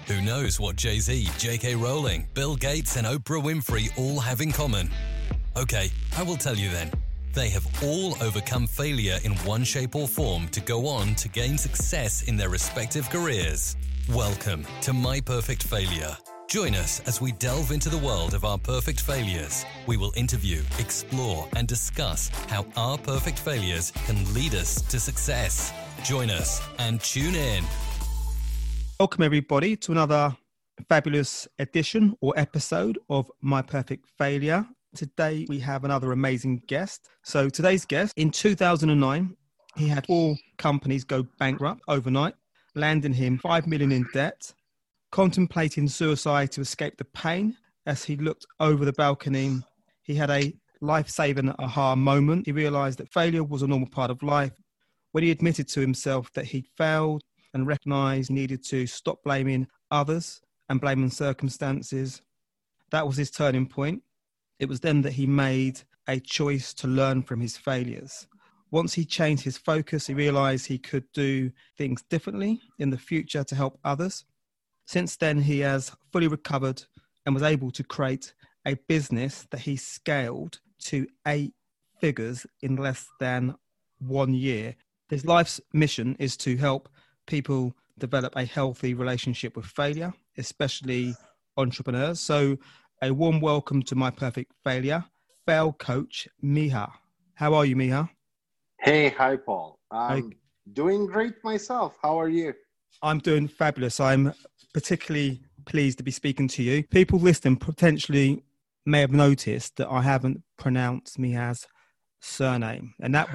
Who knows what Jay-Z, J.K. Rowling, Bill Gates and Oprah Winfrey all have in common? Okay, I will tell you then. They have all overcome failure in one shape or form to go on to gain success in their respective careers. Welcome to My Perfect Failure. Join us as we delve into the world of our perfect failures. We will interview, explore, and discuss how our perfect failures can lead us to success. Join us and tune in. Welcome, everybody, to another fabulous edition or episode of My Perfect Failure. Today, we have another amazing guest. So today's guest, in 2009, he had 4 companies go bankrupt overnight, landing him $5 million in debt, contemplating suicide to escape the pain. As he looked over the balcony, he had a life-saving aha moment. He realized that failure was a normal part of life. When he admitted to himself that he'd failed and recognized he needed to stop blaming others and blaming circumstances, that was his turning point. It was then that he made a choice to learn from his failures. Once he changed his focus, he realized he could do things differently in the future to help others. Since then, he has fully recovered and was able to create a business that he scaled to 8 figures in less than 1 year. His life's mission is to help people develop a healthy relationship with failure, especially entrepreneurs. So a warm welcome to My Perfect Failure, fail coach Miha. How are you, Miha? Hey, hi, Paul. I'm doing great myself. How are you? I'm doing fabulous. I'm particularly pleased to be speaking to you. People listening potentially may have noticed that I haven't pronounced Miha's surname, and that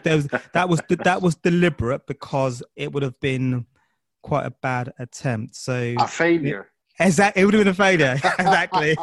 was deliberate because it would have been quite a bad attempt. So a failure. Exactly, it would have been a failure. Exactly.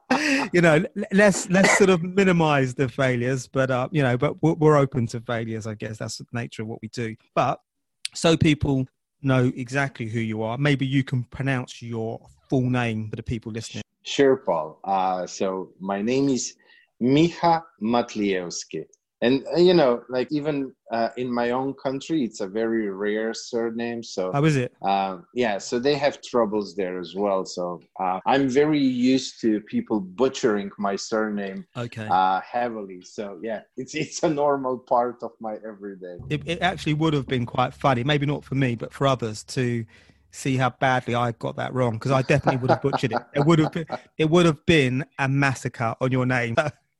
Let's sort of minimize the failures, but but we're open to failures. I guess that's the nature of what we do. But so people know exactly who you are, maybe you can pronounce your full name for the people listening. Sure, Paul. So my name is Micha Matlievski. And, even in my own country, it's a very rare surname. So, how is it? So they have troubles there as well. So I'm very used to people butchering my surname heavily. So, yeah, it's a normal part of my everyday. It actually would have been quite funny, maybe not for me, but for others to see how badly I got that wrong, because I definitely would have butchered it. It would have been a massacre on your name.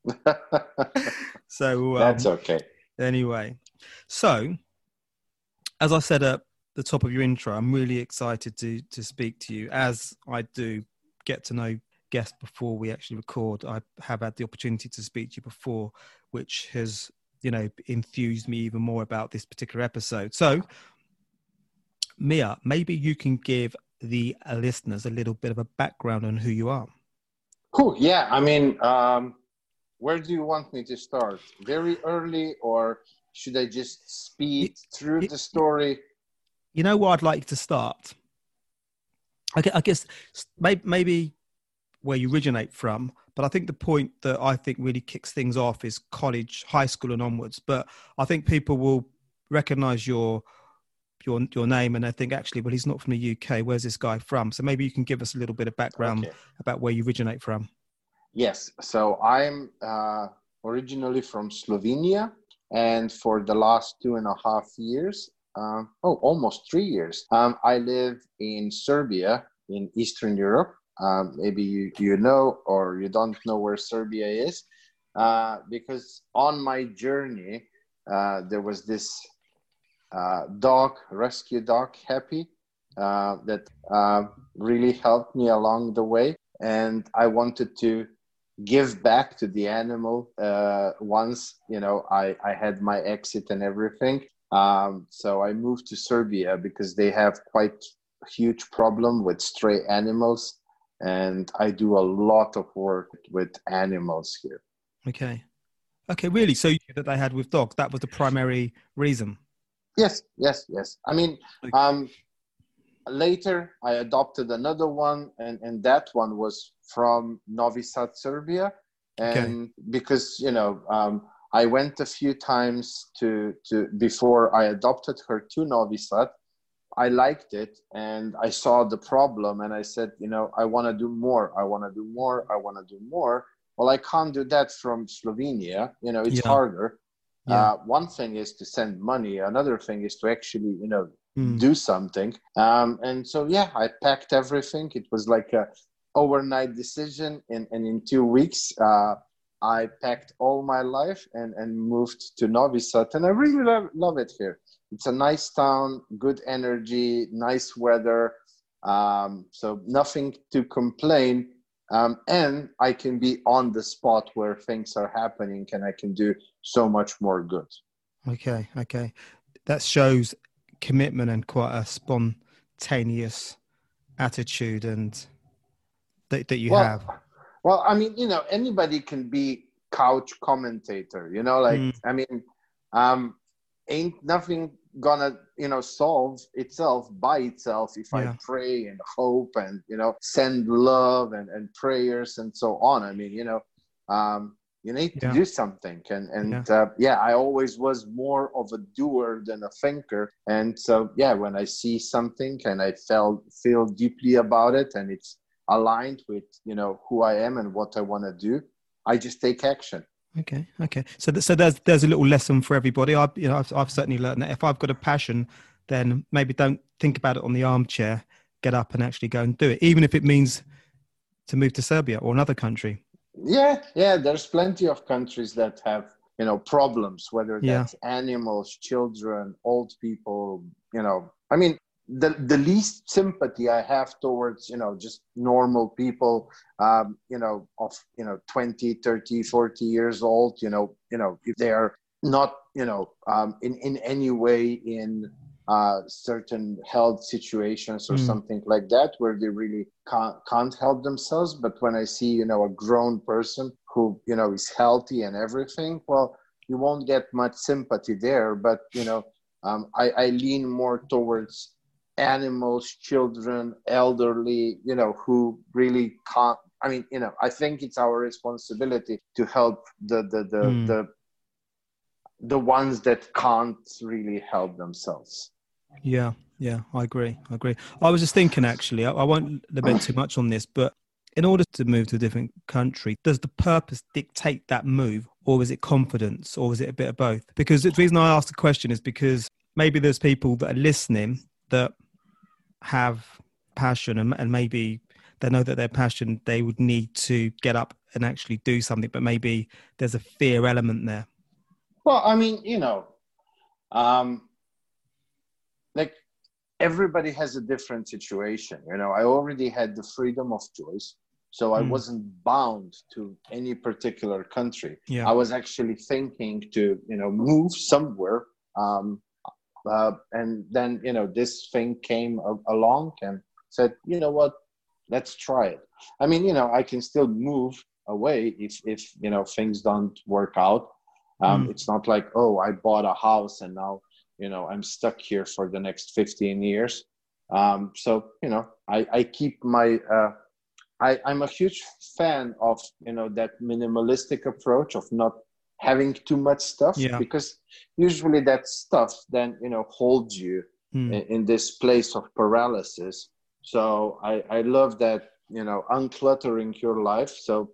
So that's okay. Anyway, so as I said at the top of your intro, I'm really excited to speak to you, as I do get to know guests before we actually record. I have had the opportunity to speak to you before, which has enthused me even more about this particular episode. So Mia, maybe you can give the listeners a little bit of a background on who you are. Cool. Yeah. I mean, where do you want me to start? Very early, or should I just speed through the story? You know where I'd like to start? I guess maybe where you originate from, but I think the point that I think really kicks things off is college, high school and onwards. But I think people will recognize your name and they think, actually, well, he's not from the UK. Where's this guy from? So maybe you can give us a little bit of background about where you originate from. Yes. So I'm originally from Slovenia, and for the last 2.5 years, almost 3 years, I live in Serbia in Eastern Europe. Maybe you know or you don't know where Serbia is, because on my journey, there was this rescue dog, Happy, that really helped me along the way. And I wanted to give back to the animal once, I had my exit and everything. So I moved to Serbia because they have quite a huge problem with stray animals. And I do a lot of work with animals here. Okay, really? So that they had with dogs, that was the primary reason? Yes. I mean, later I adopted another one, and that one was from Novi Sad, Serbia. And because, I went a few times to before I adopted her to Novi Sad, I liked it, and I saw the problem, and I said, I want to do more. I want to do more. I want to do more. Well, I can't do that from Slovenia. It's harder. Yeah. One thing is to send money. Another thing is to actually, Mm. do something. And so, I packed everything. It was like a overnight decision. And in 2 weeks, I packed all my life and moved to Novi Sad. And I really love it here. It's a nice town, good energy, nice weather. So nothing to complain. And I can be on the spot where things are happening, and I can do so much more good. Okay. That shows commitment and quite a spontaneous attitude and that you have. Well, I mean, anybody can be couch commentator, ain't nothing gonna, solve itself by itself if I pray and hope and, send love and prayers and so on. I mean, you need to do something. And I always was more of a doer than a thinker. And so, when I see something and I feel deeply about it and it's aligned with, who I am and what I want to do, I just take action. Okay. So there's a little lesson for everybody. I've certainly learned that if I've got a passion, then maybe don't think about it on the armchair. Get up and actually go and do it, even if it means to move to Serbia or another country. Yeah. There's plenty of countries that have, problems, whether that's animals, children, old people. I mean, the least sympathy I have towards, just normal people, of 20, 30, 40 years old, if they are not, in any way in certain health situations or something like that, where they really can't help themselves. But when I see, a grown person who, is healthy and everything, well, you won't get much sympathy there. But, I lean more towards animals, children, elderly, who really can't. I mean, I think it's our responsibility to help the ones that can't really help themselves. Yeah, I agree. I was just thinking, actually, I won't debate too much on this, but in order to move to a different country, does the purpose dictate that move, or is it confidence, or is it a bit of both? Because the reason I asked the question is because maybe there's people that are listening that have passion and maybe they know that their passion, they would need to get up and actually do something, but maybe there's a fear element there. Well, I mean, like everybody has a different situation. I already had the freedom of choice, so I wasn't bound to any particular country. I was actually thinking to, move somewhere. And then, this thing came along and said, you know what, let's try it. I mean, I can still move away if things don't work out. It's not like, oh, I bought a house and now, I'm stuck here for the next 15 years. So, I keep my, I'm a huge fan of, that minimalistic approach of not having too much stuff, because usually that stuff then, holds you in this place of paralysis. So I love that, uncluttering your life. So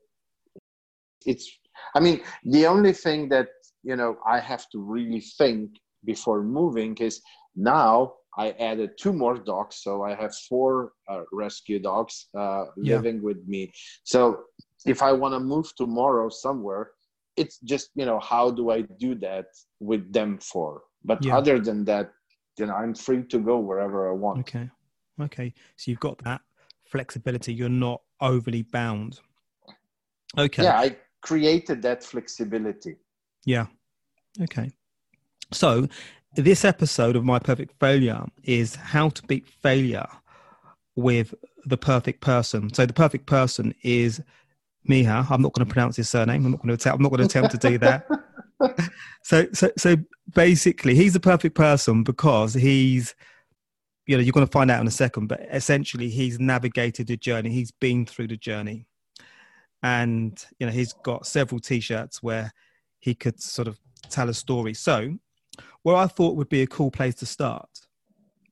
the only thing that, I have to really think before moving is now I added 2 more dogs. So I have 4 rescue dogs living with me. So if I want to move tomorrow somewhere, it's just, how do I do that with them for? But other than that, I'm free to go wherever I want. Okay. So you've got that flexibility. You're not overly bound. Okay. Yeah, I created that flexibility. Yeah. Okay. So this episode of My Perfect Failure is how to beat failure with the perfect person. So the perfect person is Miha. I'm not going to pronounce his surname. I'm not going to attempt to do that. So basically, he's the perfect person because he's, you're going to find out in a second, but essentially he's navigated the journey. He's been through the journey, and he's got several T-shirts where he could sort of tell a story. So, what I thought would be a cool place to start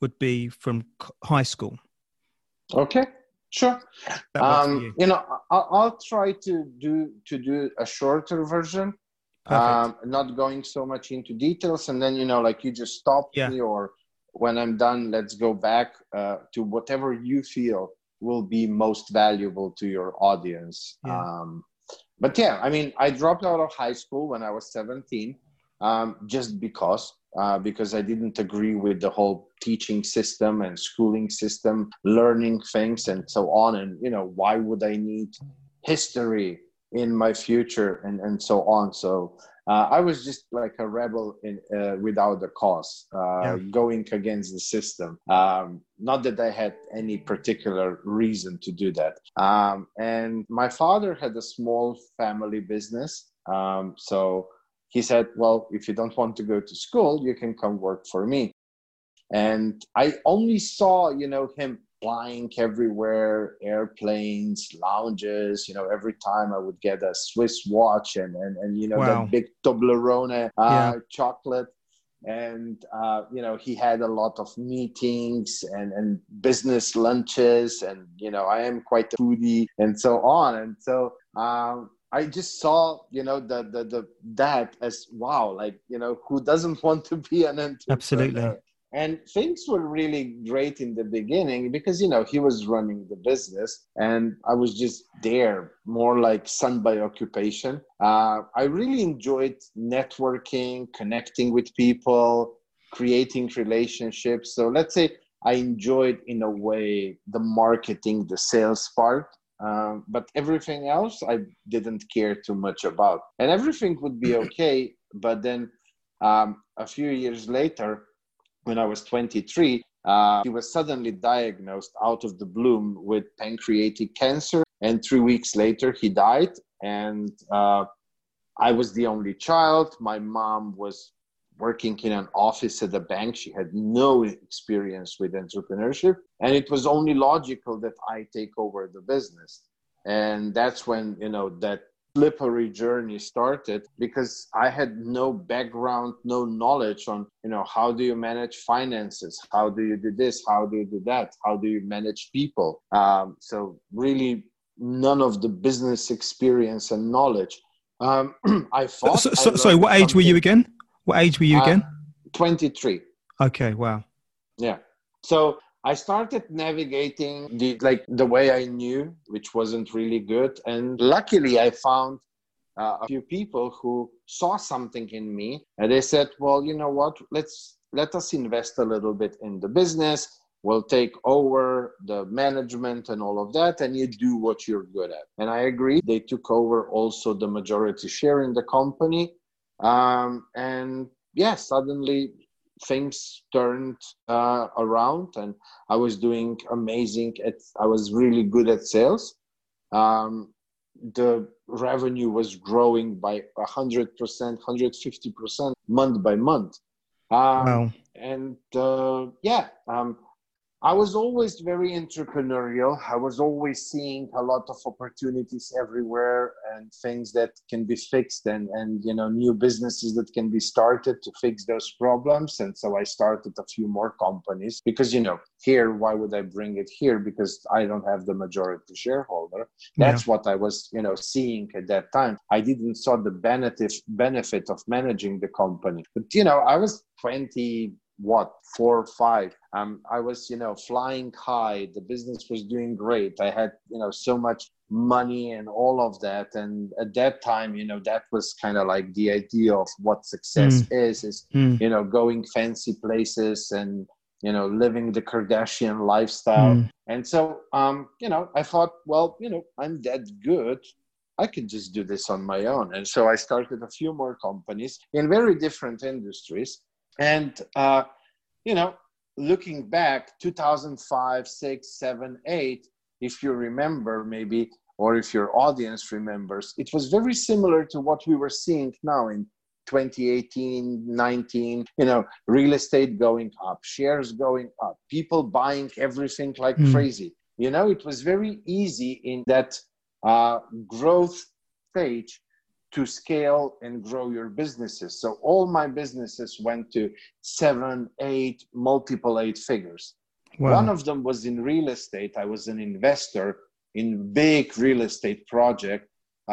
would be from high school. Okay, sure. That works for you. I'll try to do a shorter version. Perfect. Not going so much into details, and then like you just stopped me, or when I'm done, let's go back to whatever you feel will be most valuable to your audience. But yeah, I mean, I dropped out of high school when I was 17, just because I didn't agree with the whole teaching system and schooling system, learning things and so on. And, why would I need history in my future and so on? So I was just like a rebel without a cause, going against the system. Not that I had any particular reason to do that. And my father had a small family business. So he said, well, if you don't want to go to school, you can come work for me. And I only saw, him flying everywhere, airplanes, lounges, every time I would get a Swiss watch and that big Toblerone chocolate. And, he had a lot of meetings and business lunches. And, I am quite a foodie and so on. And so I just saw, that as, wow, like, who doesn't want to be an entrepreneur? Absolutely. And things were really great in the beginning because, he was running the business and I was just there, more like son by occupation. I really enjoyed networking, connecting with people, creating relationships. So let's say I enjoyed, in a way, the marketing, the sales part. But everything else, I didn't care too much about. And everything would be okay. But then a few years later, when I was 23, he was suddenly diagnosed out of the blue with pancreatic cancer. And 3 weeks later, he died. And I was the only child. My mom was working in an office at a bank. She had no experience with entrepreneurship. And it was only logical that I take over the business. And that's when, that slippery journey started, because I had no background, no knowledge on, how do you manage finances? How do you do this? How do you do that? How do you manage people? So really none of the business experience and knowledge. I thought. Sorry, what age were you again? 23. Okay, wow. Yeah. So I started navigating the way I knew, which wasn't really good. And luckily I found a few people who saw something in me, and they said, well, you know what, let us invest a little bit in the business. We'll take over the management and all of that, and you do what you're good at. And I agreed. They took over also the majority share in the company. And yeah, suddenly things turned around, and I was doing amazing. I was really good at sales. The revenue was growing by 100%, 150% month by month. Wow. And I was always very entrepreneurial. I was always seeing a lot of opportunities everywhere and things that can be fixed and new businesses that can be started to fix those problems. And so I started a few more companies because, here, why would I bring it here? Because I don't have the majority shareholder. That's what I was, seeing at that time. I didn't saw the benefit of managing the company. But, I was 4 or 5. I was, flying high. The business was doing great. I had, so much money and all of that. And at that time, that was kind of like the idea of what success is, going fancy places and, living the Kardashian lifestyle. And so, I thought, well, I'm that good. I could just do this on my own. And so I started a few more companies in very different industries. And, looking back, 2005, 6, 7, 8, if you remember maybe, or if your audience remembers, it was very similar to what we were seeing now in 2018, 19, real estate going up, shares going up, people buying everything like crazy. It was very easy in that growth stage to scale and grow your businesses. So all my businesses went to 7, 8, multiple 8 figures. Wow. One of them was in real estate. I was an investor in big real estate project,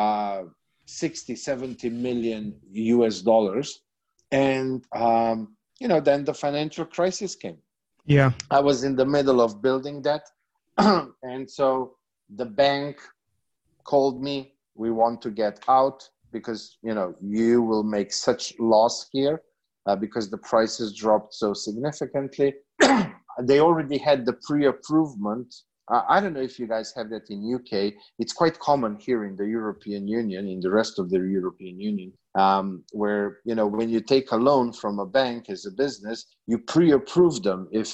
60, 70 million US dollars. And, then the financial crisis came. Yeah. I was in the middle of building that. And so the bank called me, we want to get out because, you will make such loss here because the prices dropped so significantly. They already had the pre-approvement. I don't know if you guys have that in UK. It's quite common here in the European Union, in the rest of the European Union, where, when you take a loan from a bank as a business, you pre-approve them. If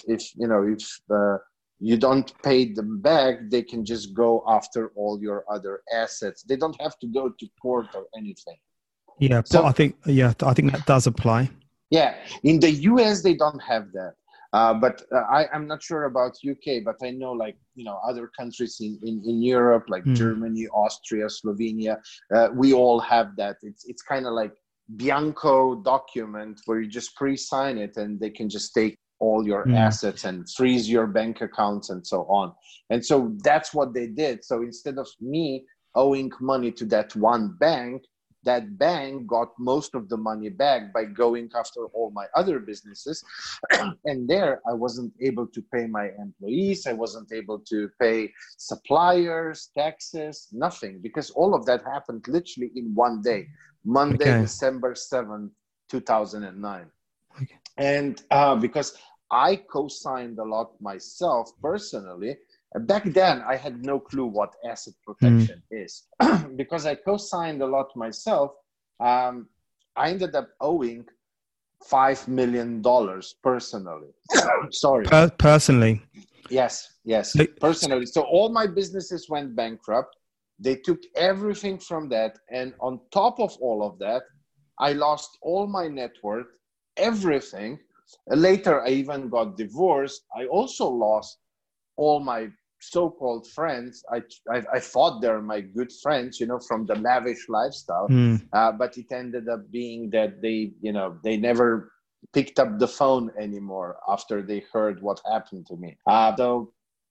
you don't pay them back, they can just go after all your other assets. They don't have to go to court or anything. Yeah, so, I think that does apply. Yeah, in the US, they don't have that. But I'm not sure about UK, but I know other countries in Europe, like Germany, Austria, Slovenia, we all have that. It's kind of like Bianco document where you just pre-sign it and they can just take all your assets and freeze your bank accounts and so on. And so that's what they did. So instead of me owing money to that one bank, that bank got most of the money back by going after all my other businesses. And there I wasn't able to pay my employees. I wasn't able to pay suppliers, taxes, nothing, because all of that happened literally in one day, Monday, December 7th, 2009. Okay. And because I co-signed a lot myself personally, back then I had no clue what asset protection is. Because I co-signed a lot myself, I ended up owing $5 million personally. Sorry. Personally? Yes, personally. So all my businesses went bankrupt. They took everything from that. And on top of all of that, I lost all my net worth, everything. Later, I even got divorced. I also lost all my so-called friends. I thought they're my good friends, from the lavish lifestyle. But it ended up being that they never picked up the phone anymore after they heard what happened to me. So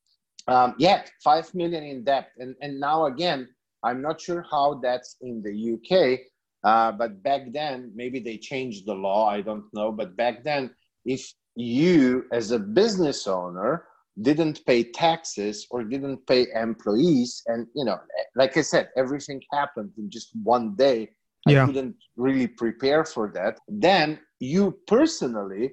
5 million in debt. And now again, I'm not sure how that's in the UK. But back then, maybe they changed the law. I don't know. But back then, if you as a business owner didn't pay taxes or didn't pay employees, and like I said, everything happened in just one day. I couldn't really prepare for that. Then you personally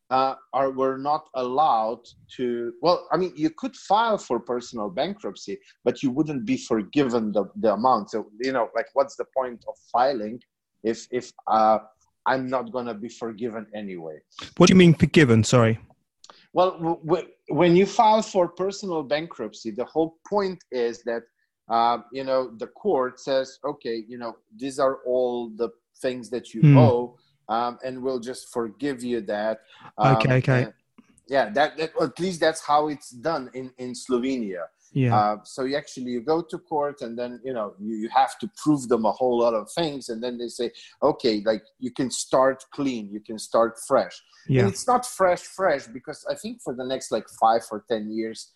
were not allowed to. Well, I mean, you could file for personal bankruptcy, but you wouldn't be forgiven the amount. So what's the point of filing if I'm not going to be forgiven anyway? What do you mean forgiven? Sorry. Well, when you file for personal bankruptcy, the whole point is that, the court says, okay, these are all the things that you owe, and we'll just forgive you that. Okay. That at least that's how it's done in Slovenia. Yeah. So you go to court, and then you have to prove them a whole lot of things, and then they say, okay, you can start clean, you can start fresh. Yeah. And it's not fresh because I think for the next 5 or 10 years,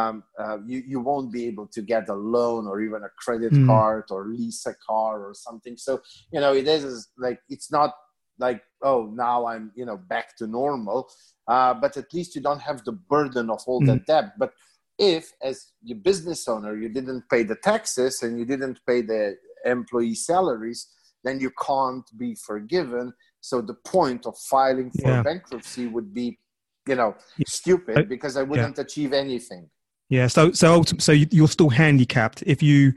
you won't be able to get a loan or even a credit card or lease a car or something. So it is it's not oh, now I'm back to normal, but at least you don't have the burden of all the debt. But if, as your business owner, you didn't pay the taxes and you didn't pay the employee salaries, then you can't be forgiven. So the point of filing for bankruptcy would be, stupid, because I wouldn't achieve anything. Yeah. So you're still handicapped if you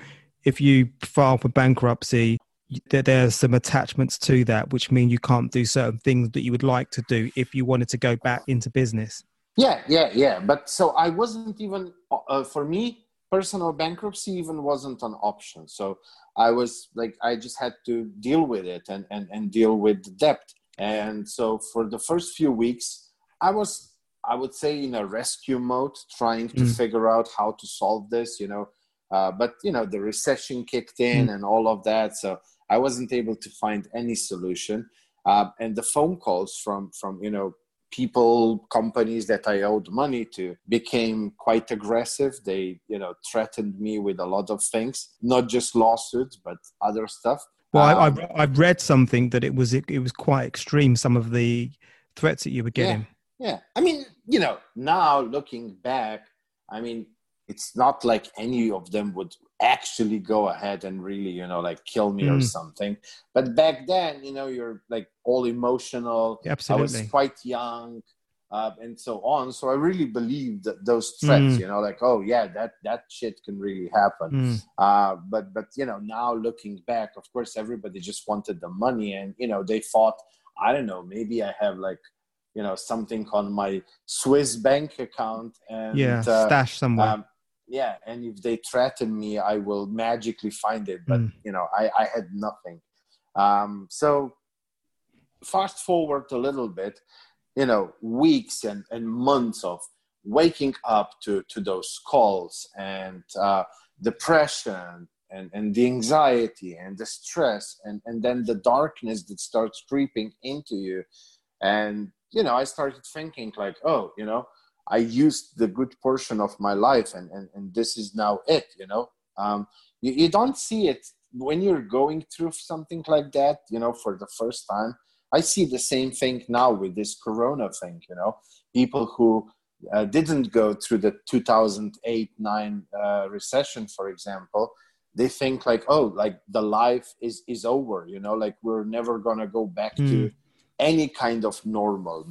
file for bankruptcy. There's some attachments to that, which mean you can't do certain things that you would like to do if you wanted to go back into business. Yeah. But so I wasn't even, for me, personal bankruptcy even wasn't an option. So I was I just had to deal with it and deal with the debt. And so for the first few weeks, I would say in a rescue mode, trying to figure out how to solve this, but the recession kicked in and all of that. So I wasn't able to find any solution. And the phone calls from people, companies that I owed money to became quite aggressive. They, threatened me with a lot of things, not just lawsuits, but other stuff. Well, I've read something that it was quite extreme, some of the threats that you were getting. Yeah. I mean, now looking back, I mean, it's not like any of them would actually go ahead and really, kill me or something. But back then, you're like all emotional. Absolutely. I was quite young and so on. So I really believed that those threats, oh yeah, that shit can really happen. But now looking back, of course, everybody just wanted the money, and, they thought, I don't know, maybe I have like, something on my Swiss bank account and stash somewhere. And if they threaten me, I will magically find it. But, I had nothing. So fast forward a little bit, weeks and months of waking up to those calls and depression and the anxiety and the stress and then the darkness that starts creeping into you. And, I started thinking like, oh, I used the good portion of my life and this is now it, you don't see it when you're going through something like that, for the first time. I see the same thing now with this Corona thing, people who didn't go through the 2008-9 recession, for example, they think like, oh, like the life is over, like we're never going to go back to any kind of normal,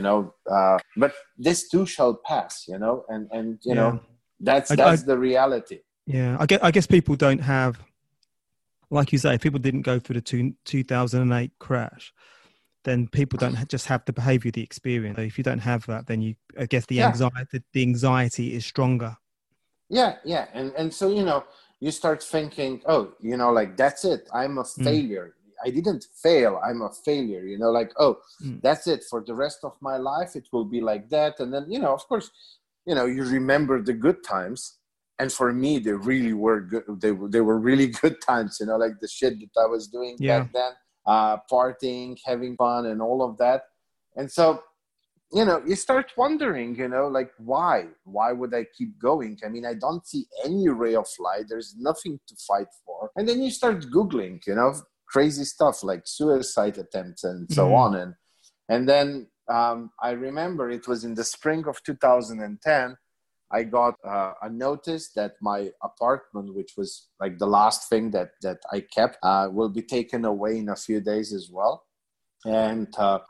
but this too shall pass, and that's the reality. Yeah. I guess people don't have, like you say, if people didn't go through the 2008 crash, then people don't just have the behavior, the experience. If you don't have that, then I guess the anxiety is stronger. Yeah. And so, you start thinking, oh, like that's it. I'm a failure. I didn't fail. I'm a failure, that's it for the rest of my life. It will be like that. And then, of course, you remember the good times. And for me, they really were good. They were really good times, like the shit that I was doing back then, partying, having fun and all of that. And so, you start wondering, like, why would I keep going? I mean, I don't see any ray of light. There's nothing to fight for. And then you start Googling, crazy stuff like suicide attempts and so on. And then I remember it was in the spring of 2010, I got a notice that my apartment, which was like the last thing that I kept, will be taken away in a few days as well. And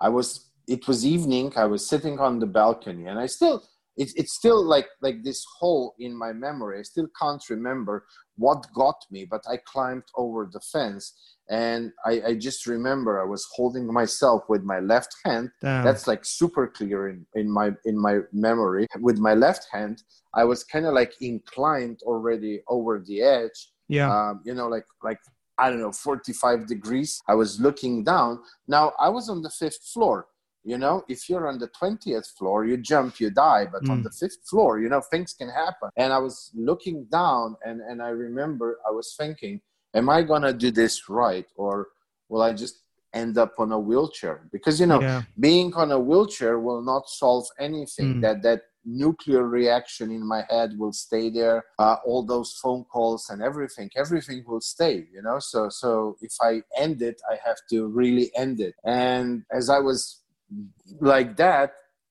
it was evening. I was sitting on the balcony, and it's still like this hole in my memory. I still can't remember what got me, but I climbed over the fence, and I just remember I was holding myself with my left hand. Damn. That's like super clear in my memory. With my left hand, I was kind of like inclined already over the edge. Yeah. Like I don't know, 45 degrees. I was looking down. Now I was on the 5th floor. If you're on the 20th floor, you jump, you die. But on the 5th floor, things can happen. And I was looking down, and I remember I was thinking, am I going to do this right? Or will I just end up on a wheelchair? Because, being on a wheelchair will not solve anything. That nuclear reaction in my head will stay there. All those phone calls and everything will stay, So if I end it, I have to really end it. And as I was like that,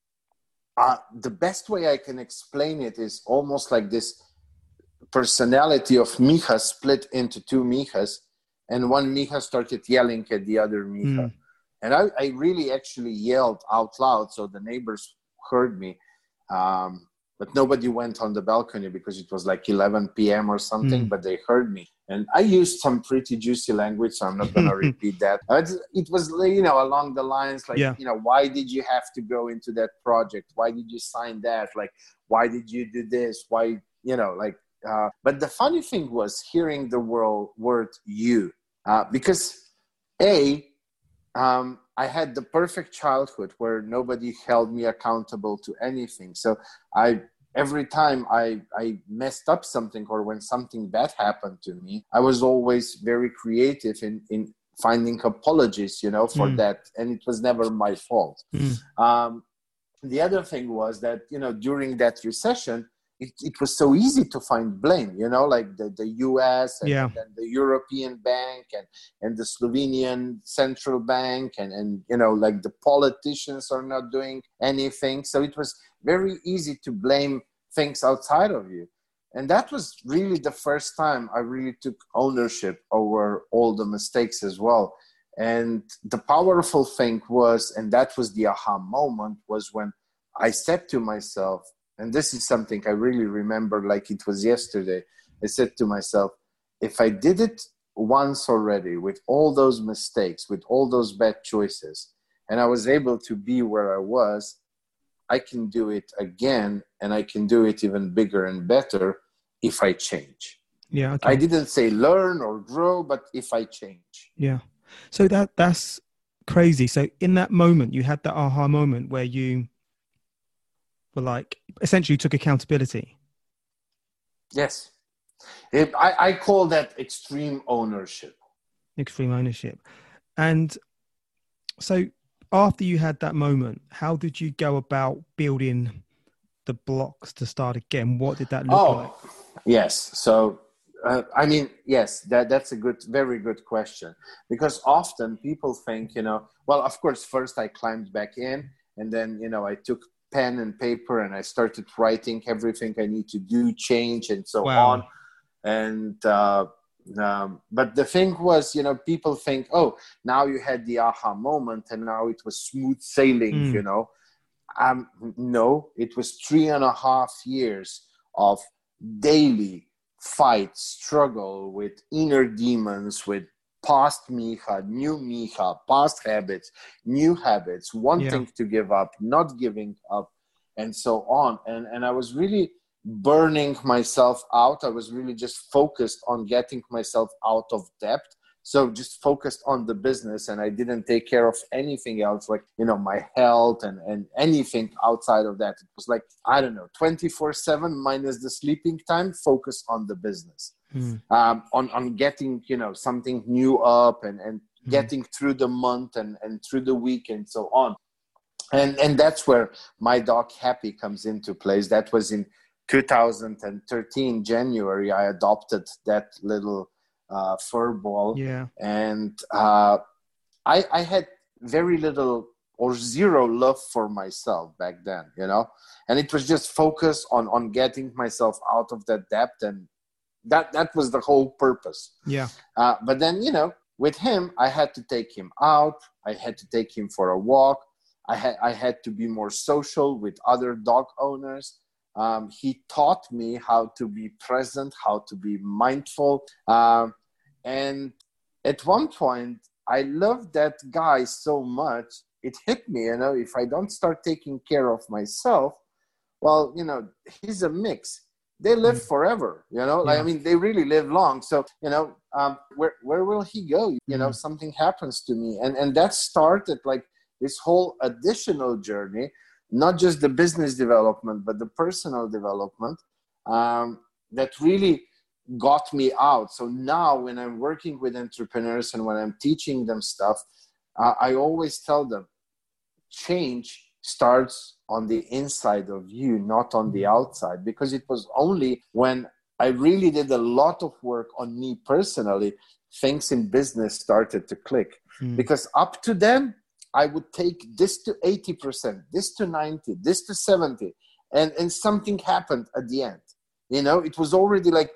the best way I can explain it is almost like this personality of Micha split into two Michas, and one Micha started yelling at the other Micha. And I really actually yelled out loud, so the neighbors heard me, but nobody went on the balcony because it was like 11 p.m. or something, but they heard me. And I used some pretty juicy language, so I'm not going to repeat that. It was, along the lines like, why did you have to go into that project? Why did you sign that? Like, why did you do this? Why, but the funny thing was hearing the word you, because I had the perfect childhood where nobody held me accountable to anything. So I every time I messed up something, or when something bad happened to me, I was always very creative in finding apologies, for that. And it was never my fault. The other thing was that, during that recession, it was so easy to find blame, like the US and then the European Bank and the Slovenian Central Bank and like the politicians are not doing anything. So it was very easy to blame things outside of you. And that was really the first time I really took ownership over all the mistakes as well. And the powerful thing was, and that was the aha moment, was when I said to myself, and this is something I really remember like it was yesterday. I said to myself, if I did it once already with all those mistakes, with all those bad choices, and I was able to be where I was, I can do it again, and I can do it even bigger and better if I change. Yeah. Okay. I didn't say learn or grow, but if I change. Yeah. So that's crazy. So in that moment, you had that aha moment where you were like, essentially took accountability. Yes. I call that extreme ownership. Extreme ownership. And so after you had that moment, how did you go about building the blocks to start again? What did that look like? Yes. So, yes, that's a very good question, because often people think, well, of course, first I climbed back in, and then, I took pen and paper and I started writing everything I need to do, change, and so on. And, but the thing was, people think, oh, now you had the aha moment and now it was smooth sailing, No, it was 3.5 years of daily fight, struggle with inner demons, with past Micha, new Micha, past habits, new habits, wanting to give up, not giving up, and so on. And I was really burning myself out. I was really just focused on getting myself out of debt. So just focused on the business, and I didn't take care of anything else, like, my health and anything outside of that. It was like, 24/7 minus the sleeping time, focus on the business, on getting, something new up and getting through the month and through the week and so on. And that's where my dog Happy comes into place. That was in 2013, January. I adopted that little fur ball. And I had very little or zero love for myself back then, and it was just focus on getting myself out of that debt, and that was the whole purpose. But then, with him, I had to take him out. I had to take him for a walk. I had to be more social with other dog owners. He taught me how to be present, how to be mindful. And at one point, I loved that guy so much, it hit me, if I don't start taking care of myself, well, he's a mix. They live forever, they really live long. So, where will he go? Something happens to me. And that started like this whole additional journey, not just the business development, but the personal development, that really got me out. So now when I'm working with entrepreneurs and when I'm teaching them stuff, I always tell them, change starts on the inside of you, not on the outside. Because it was only when I really did a lot of work on me personally, things in business started to click. Because up to then, I would take this to 80%, this to 90%, this to 70%, and something happened at the end. It was already like,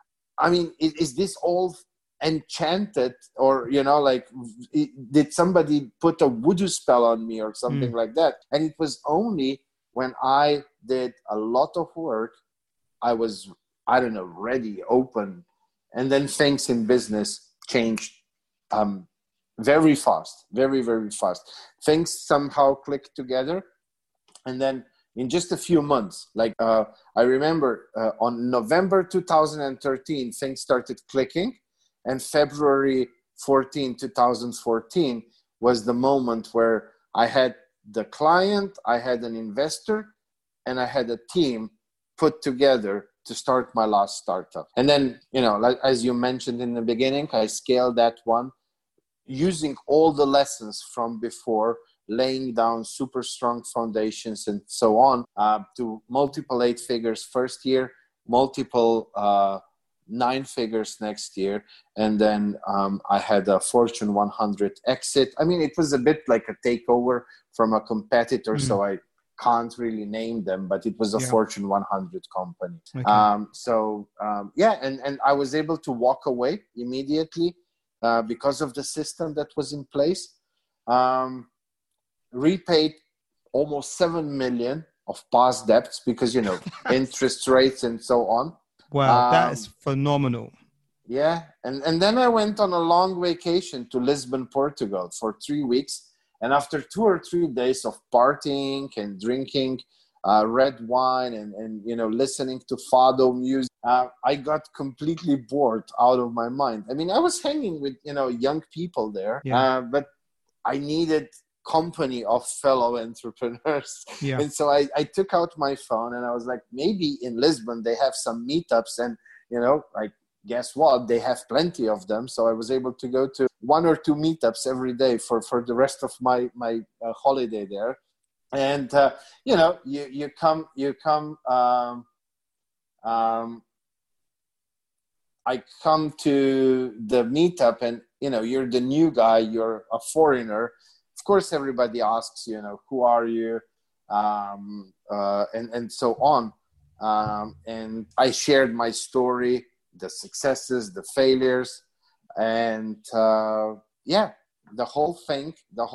is this all enchanted, or did somebody put a voodoo spell on me or something like that? And it was only when I did a lot of work, I was, ready, open, and then things in business changed very fast, very, very fast. Things somehow clicked together, and then in just a few months, I remember on November 2013, things started clicking, and February 14, 2014 was the moment where I had the client, I had an investor, and I had a team put together to start my last startup. And then, like as you mentioned in the beginning, I scaled that one using all the lessons from before, laying down super strong foundations and so on, to multiple 8 figures first year, multiple 9 figures next year. And then I had a Fortune 100 exit. I mean, it was a bit like a takeover from a competitor, so I can't really name them, but it was a Fortune 100 company. Okay. And I was able to walk away immediately because of the system that was in place. Repaid almost 7 million of past debts because, interest rates and so on. Wow, that is phenomenal. Yeah. And then I went on a long vacation to Lisbon, Portugal for 3 weeks. And after 2 or 3 days of partying and drinking red wine and listening to fado music, I got completely bored out of my mind. I mean, I was hanging with, young people there, but I needed company of fellow entrepreneurs. Yeah. And so I took out my phone and I was like, maybe in Lisbon they have some meetups, and guess what? They have plenty of them. So I was able to go to 1 or 2 meetups every day for the rest of my holiday there. And you come. I come to the meetup, and you're the new guy. You're a foreigner. Of course, everybody asks, who are you, and so on. And I shared my story, the successes, the failures, and the whole thing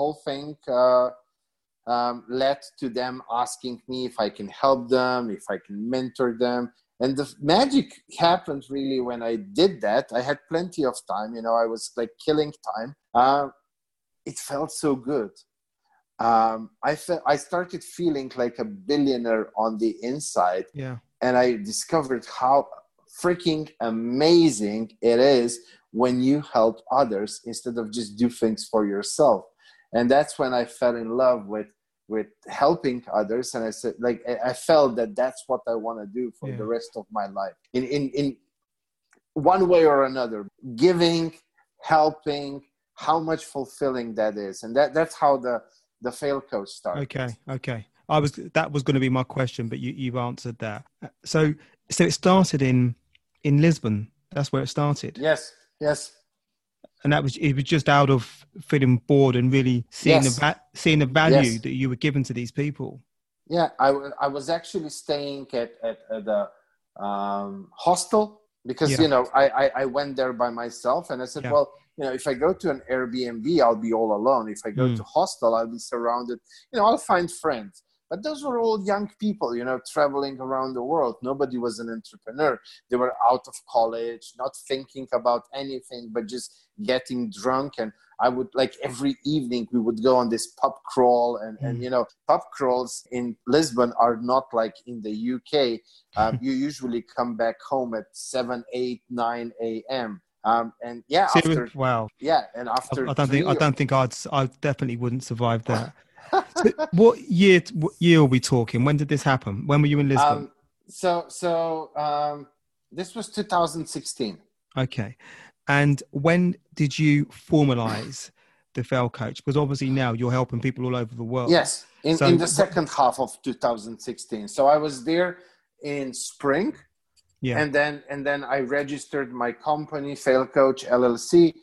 led to them asking me if I can help them, if I can mentor them. And the magic happened really when I did that. I had plenty of time, I was like killing time. It felt so good. I started feeling like a billionaire on the inside. Yeah. And I discovered how freaking amazing it is when you help others instead of just do things for yourself. And that's when I fell in love with helping others. And I said, I felt that that's what I want to do for the rest of my life. In one way or another, giving, helping, how much fulfilling that is. And that's how the Fail Coach started. Okay. That was going to be my question, but you've answered that. So it started in Lisbon. That's where it started. Yes. And it was just out of feeling bored and really seeing the value that you were given to these people. Yeah, I was actually staying at the hostel because I went there by myself, and I said, well, if I go to an Airbnb, I'll be all alone. If I go to hostel, I'll be surrounded. I'll find friends. But those were all young people, traveling around the world. Nobody was an entrepreneur. They were out of college, not thinking about anything, but just getting drunk. And I would, every evening, we would go on this pub crawl. And pub crawls in Lisbon are not like in the UK. You usually come back home at 7, 8, 9 a.m. And after I don't think I definitely wouldn't survive that. So what year are we talking? When did this happen? When were you in Lisbon? This was 2016. Okay. And when did you formalize the Fail Coach? Because obviously now you're helping people all over the world. Yes, in the second half of 2016. So I was there in spring. Yeah. And then I registered my company, Fail Coach LLC,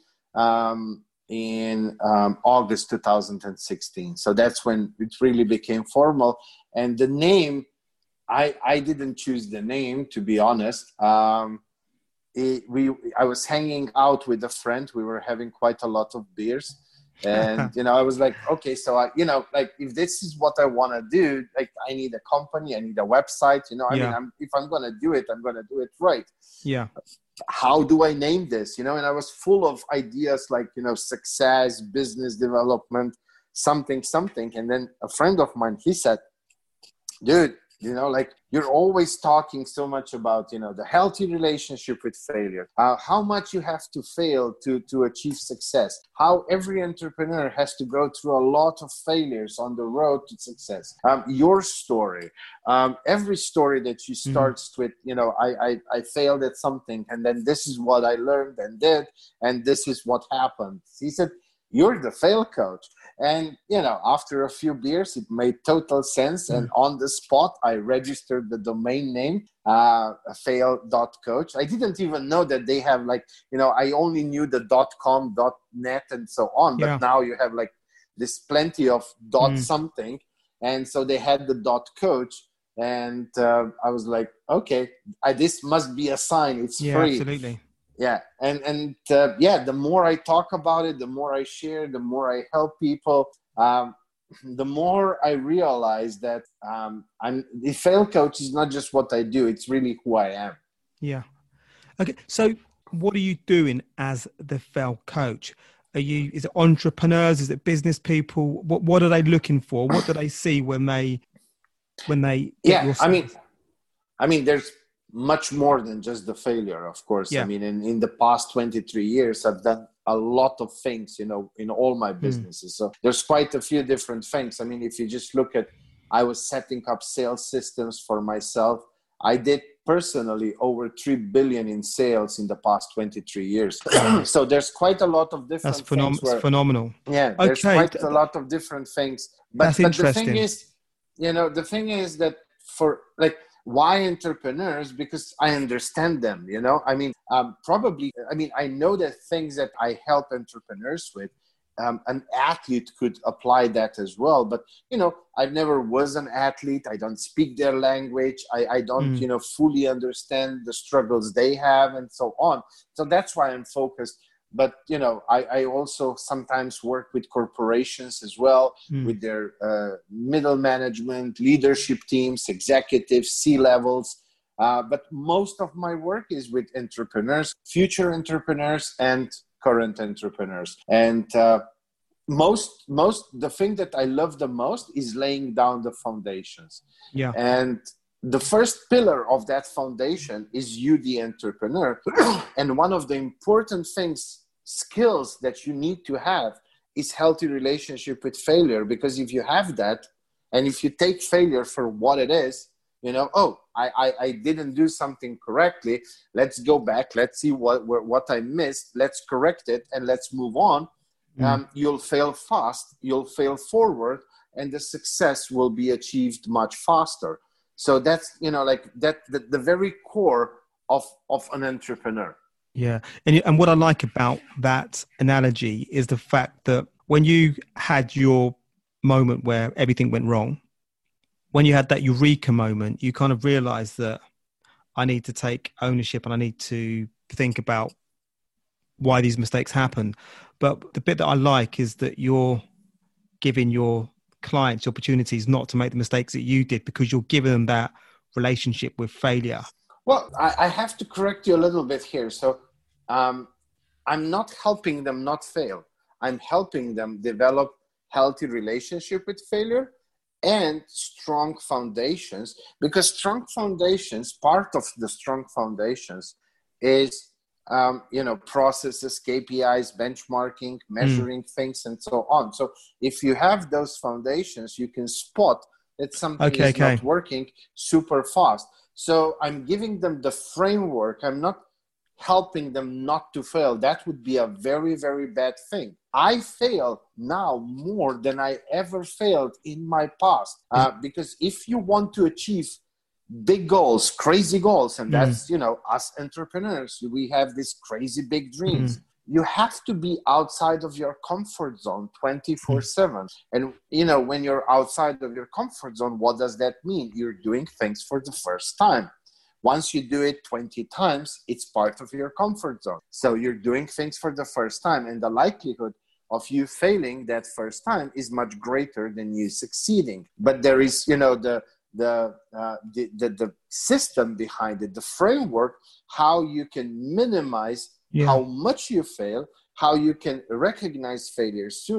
in August 2016. So that's when it really became formal. And the name, I didn't choose the name, to be honest. I was hanging out with a friend. We were having quite a lot of beers. And, I was like, okay, so if this is what I want to do, I need a company, I need a website, if I'm going to do it, I'm going to do it right. Yeah. How do I name this? And I was full of ideas success, business development, something. And then a friend of mine, he said, dude, like you're always talking so much about, the healthy relationship with failure, how much you have to fail to achieve success, how every entrepreneur has to go through a lot of failures on the road to success. Your story, every story that you starts with, I failed at something, and then this is what I learned and did, and this is what happened. He said, you're the fail coach. And, after a few beers, it made total sense. And on the spot, I registered the domain name, fail.coach. I didn't even know that they have I only knew the .com, .net and so on. But now you have this plenty of something. And so they had the .coach. And I was like, okay, this must be a sign. It's free. Absolutely. Yeah. And the more I talk about it, the more I share, the more I help people, the more I realize that the fail coach is not just what I do. It's really who I am. Yeah. Okay. So what are you doing as the fail coach? Is it entrepreneurs? Is it business people? What are they looking for? What do they see when they get your service? I mean, there's much more than just the failure, of course. I mean, in the past 23 years, I've done a lot of things, in all my businesses. So there's quite a few different things. I mean, if you just look at, I was setting up sales systems for myself. I did personally over 3 billion in sales in the past 23 years. So there's quite a lot of different things. That's phenomenal. Yeah, there's quite a lot of different things. But the thing is that for why entrepreneurs? Because I understand them, I mean, I know that things that I help entrepreneurs with, an athlete could apply that as well. But, I never was an athlete. I don't speak their language. I don't, fully understand the struggles they have and so on. So that's why I'm focused. But, I also sometimes work with corporations as well, with their middle management, leadership teams, executives, C-levels. But most of my work is with entrepreneurs, future entrepreneurs, and current entrepreneurs. And the thing that I love the most is laying down the foundations. Yeah. And the first pillar of that foundation is you, the entrepreneur. And one of the important skills that you need to have is healthy relationship with failure. Because if you have that, and if you take failure for what it is, I didn't do something correctly. Let's go back. Let's see what I missed. Let's correct it and let's move on. You'll fail fast. You'll fail forward, and the success will be achieved much faster. So that's, the very core of an entrepreneur. Yeah. And what I like about that analogy is the fact that when you had your moment where everything went wrong, when you had that eureka moment, you kind of realized that I need to take ownership and I need to think about why these mistakes happen. But the bit that I like is that you're giving your clients opportunities not to make the mistakes that you did, because you're giving them that relationship with failure. Well, I have to correct you a little bit here. So I'm not helping them not fail. I'm helping them develop healthy relationship with failure and strong foundations, because part of the strong foundations is, processes, KPIs, benchmarking, measuring things, and so on. So if you have those foundations, you can spot that something is not working super fast. So I'm giving them the framework. I'm not helping them not to fail. That would be a very, very bad thing. I fail now more than I ever failed in my past. Because if you want to achieve big goals, crazy goals, and that's, us entrepreneurs, we have these crazy big dreams. You have to be outside of your comfort zone 24/7. And, when you're outside of your comfort zone, what does that mean? You're doing things for the first time. Once you do it 20 times, it's part of your comfort zone. So you're doing things for the first time, and the likelihood of you failing that first time is much greater than you succeeding. But there is, the system behind it, the framework, how you can minimize how much you fail, how you can recognize failure sooner,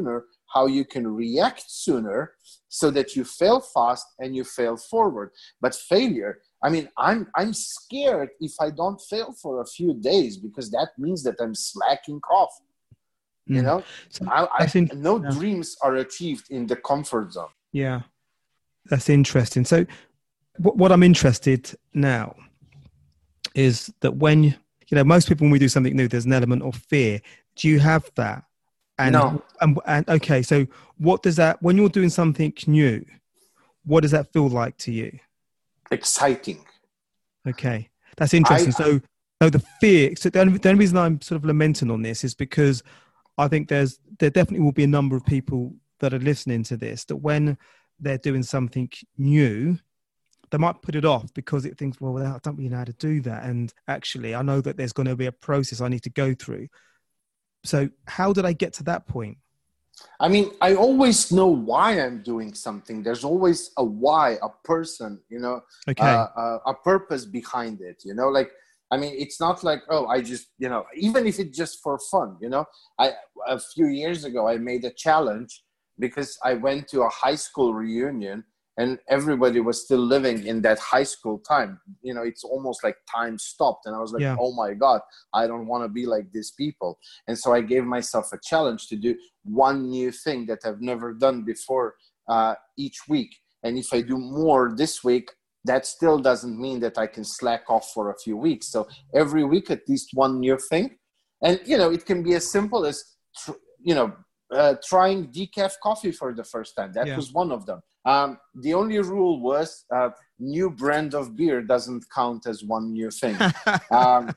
how you can react sooner so that you fail fast and you fail forward. But failure, I mean, I'm scared if I don't fail for a few days, because that means that I'm slacking off. You know, so no dreams are achieved in the comfort zone. Yeah, that's interesting. So what I'm interested now is that when, you know, most people, when we do something new, there's an element of fear. Do you have that? And, no. And okay, so what does that, when you're doing something new, what does that feel like to you? Exciting. Okay, that's interesting. So the fear, so the only reason I'm sort of lamenting on this is because I think there definitely will be a number of people that are listening to this, that when they're doing something new, they might put it off because it thinks, well, I don't really know how to do that. And actually, I know that there's going to be a process I need to go through. So how did I get to that point? I mean, I always know why I'm doing something. There's always a why, a person, you know, a purpose behind it, you know, like, I mean, it's not like, oh, I just, you know, even if it's just for fun, you know, a few years ago, I made a challenge because I went to a high school reunion and everybody was still living in that high school time. You know, it's almost like time stopped. And I was like, oh my God, I don't want to be like these people. And so I gave myself a challenge to do one new thing that I've never done before each week. And if I do more this week, that still doesn't mean that I can slack off for a few weeks. So every week, at least one new thing. And, you know, it can be as simple as, trying decaf coffee for the first time. That was one of them. The only rule was new brand of beer doesn't count as one new thing. Can't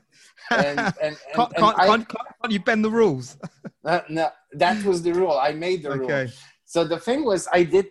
you bend the rules? No, that was the rule. I made the rule. So the thing was, I did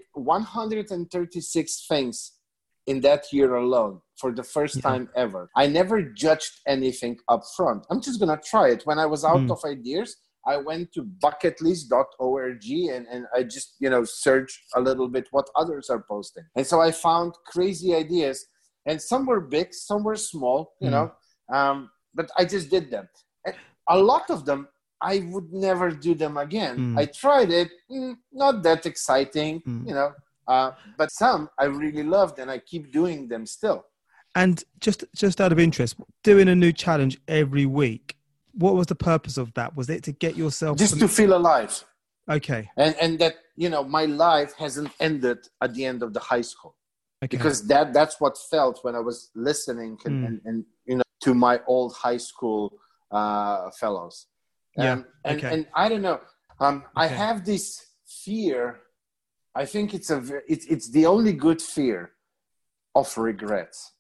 136 things in that year alone for the first time ever. I never judged anything up front. I'm just going to try it. When I was out of ideas, I went to bucketlist.org and I just, you know, searched a little bit what others are posting. And so I found crazy ideas, and some were big, some were small, you know, but I just did them. And a lot of them, I would never do them again. I tried it, not that exciting, you know, but some I really loved and I keep doing them still. And just out of interest, doing a new challenge every week, what was the purpose of that? Was it to get yourself... Just to feel alive. Okay. And that, you know, my life hasn't ended at the end of the high school. Okay. Because that's what felt when I was listening and you know, to my old high school fellows. And I don't know. I have this fear. I think it's the only good fear of regrets.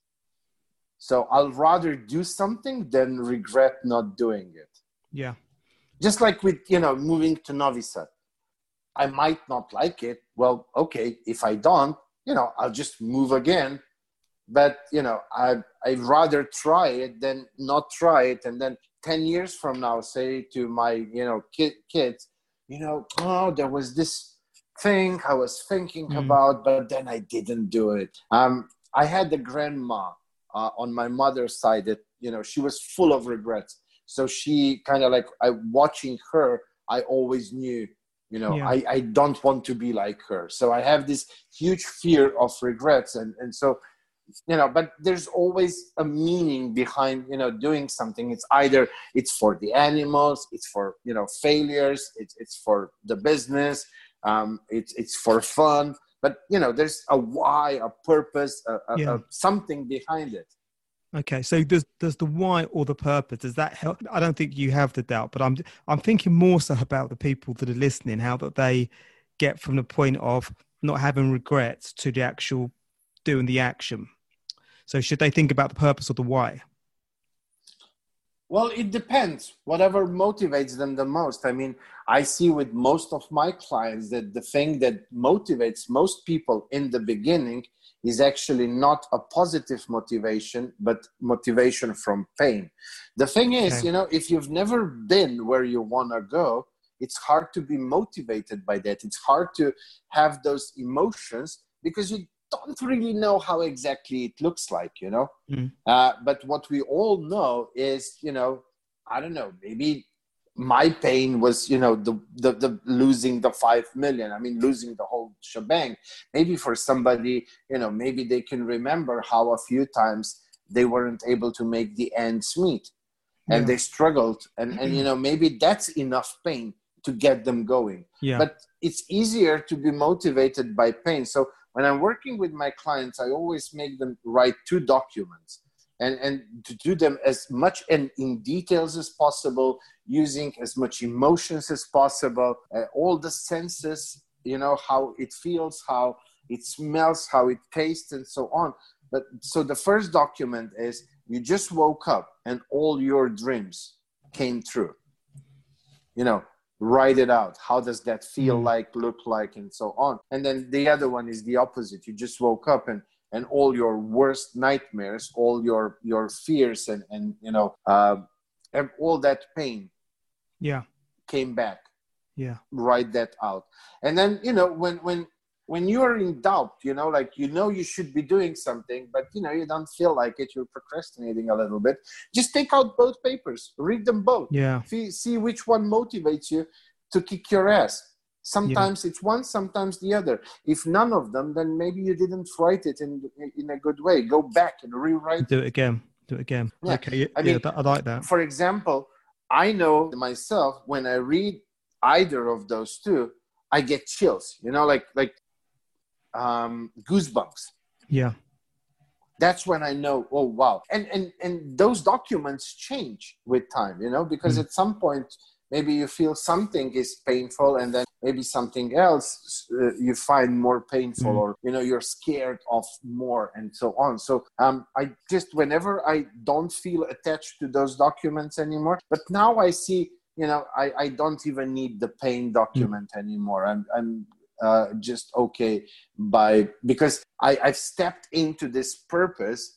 So I'll rather do something than regret not doing it. Yeah. Just like with, you know, moving to Novi Sad. I might not like it. Well, okay, if I don't, you know, I'll just move again. But, you know, I'd rather try it than not try it. And then 10 years from now, say to my, you know, kids, you know, oh, there was this thing I was thinking about, but then I didn't do it. I had a grandma on my mother's side that, you know, she was full of regrets. So she kind of like, watching her, I always knew, you know, I don't want to be like her. So I have this huge fear of regrets. And so, you know, but there's always a meaning behind, you know, doing something. It's either it's for the animals, it's for, you know, failures, it's for the business, it's for fun. But, you know, there's a why, a purpose, a something behind it. Okay, so does the why or the purpose, does that help? I don't think you have the doubt, but I'm thinking more so about the people that are listening, how that they get from the point of not having regrets to the actual doing the action. So should they think about the purpose or the why? Well, it depends. Whatever motivates them the most. I mean, I see with most of my clients that the thing that motivates most people in the beginning is actually not a positive motivation, but motivation from pain. The thing is, you know, if you've never been where you want to go, it's hard to be motivated by that. It's hard to have those emotions because you don't really know how exactly it looks like, you know. But what we all know is, you know, I don't know, maybe my pain was, the losing the 5 million. I mean, losing the whole shebang. Maybe for somebody, maybe they can remember how a few times they weren't able to make the ends meet, and they struggled, and maybe that's enough pain to get them going. Yeah. But it's easier to be motivated by pain. So when I'm working with my clients, I always make them write 2 documents. And to do them as much and in details as possible, using as much emotions as possible, all the senses, how it feels, how it smells, how it tastes, and so on. But so the first document is, you just woke up and all your dreams came true. Write it out. How does that feel like, look like, and so on. And then the other one is the opposite. You just woke up and all your worst nightmares, all your fears and all that pain came back. Yeah. Write that out. And then, when you're in doubt, you should be doing something, but, you don't feel like it, you're procrastinating a little bit, just take out both papers, read them both. Yeah. See which one motivates you to kick your ass. Sometimes it's one, sometimes the other. If none of them, then maybe you didn't write it in a good way. Go back and rewrite. Do it again. Yeah. Okay. I mean, I like that. For example, I know myself, when I read either of those 2, I get chills, like goosebumps. Yeah. That's when I know, oh, wow. And those documents change with time, because at some point, maybe you feel something is painful, and then maybe something else you find more painful, or, you're scared of more, and so on. So I just, whenever I don't feel attached to those documents anymore, but now I see, I don't even need the pain document anymore. I'm just okay because I've stepped into this purpose.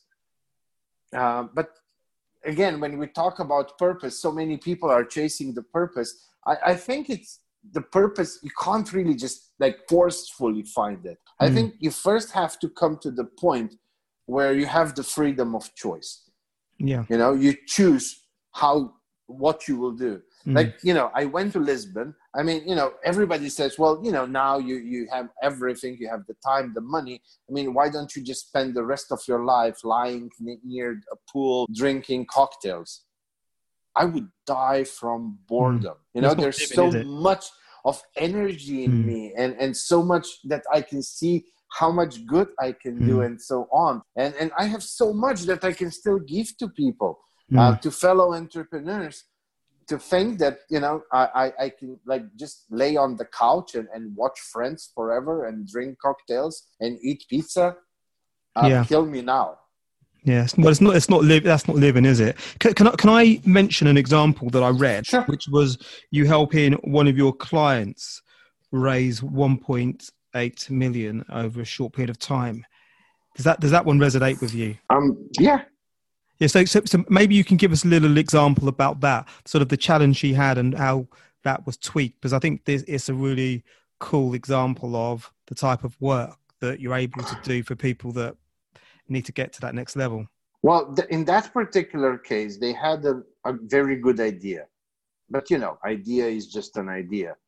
But again, when we talk about purpose, so many people are chasing the purpose. I think it's the purpose. You can't really just forcefully find it. I think you first have to come to the point where you have the freedom of choice. Yeah. You choose what you will do. I went to Lisbon. I mean, everybody says, well, now you have everything. You have the time, the money. I mean, why don't you just spend the rest of your life lying near a pool, drinking cocktails? I would die from boredom. There's so much of energy in me and so much that I can see how much good I can do and so on. And I have so much that I can still give to people, to fellow entrepreneurs. To think that, I can just lay on the couch and watch Friends forever and drink cocktails and eat pizza, kill me now. Yes, well, that's not living, is it? Can I mention an example that I read, Sure. Which was you helping one of your clients raise 1.8 million over a short period of time. Does that one resonate with you? Yeah. Yeah, so maybe you can give us a little example about that, sort of the challenge she had and how that was tweaked, because I think it's a really cool example of the type of work that you're able to do for people that need to get to that next level. Well, in that particular case, they had a very good idea, but idea is just an idea.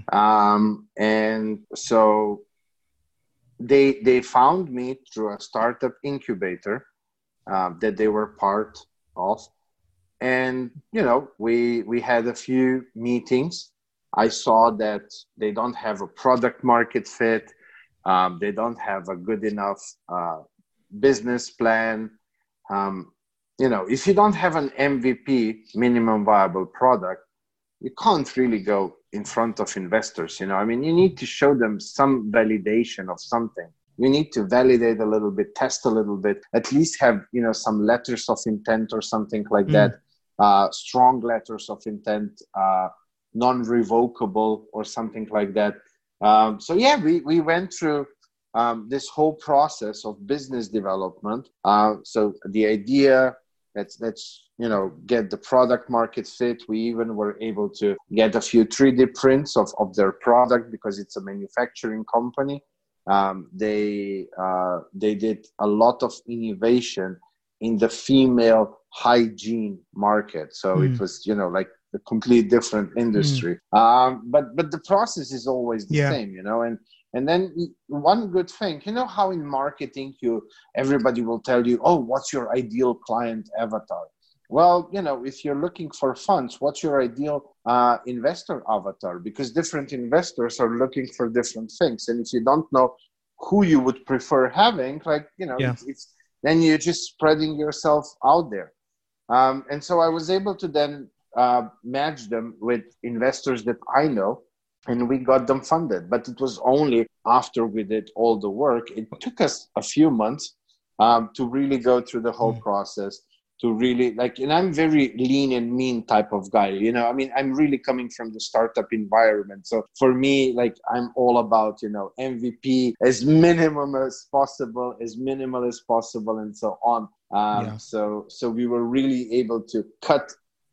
And so they found me through a startup incubator that they were part of. And, we had a few meetings. I saw that they don't have a product market fit. They don't have a good enough business plan. If you don't have an MVP, minimum viable product, you can't really go in front of investors. You need to show them some validation of something. You need to validate a little bit, test a little bit, at least have, some letters of intent or something like that, strong letters of intent, non-revocable or something like that. We went through this whole process of business development. So the idea, let's get the product market fit. We even were able to get a few 3D prints of their product because it's a manufacturing company. They did a lot of innovation in the female hygiene market. So it was, a complete different industry. But the process is always the same, you know. And then one good thing, you know how in marketing everybody will tell you, oh, what's your ideal client avatar? Well, you know, if you're looking for funds, what's your ideal investor avatar? Because different investors are looking for different things. And if you don't know who you would prefer having, like, you know, it's then you're just spreading yourself out there. And so I was able to then match them with investors that I know, and we got them funded. But it was only after we did all the work. It took us a few months to really go through the whole process, to really like, and I'm very lean and mean type of guy, you know, I mean, I'm really coming from the startup environment. So for me, like, I'm all about, you know, MVP as minimum as possible, as minimal as possible, and so on. So we were really able to cut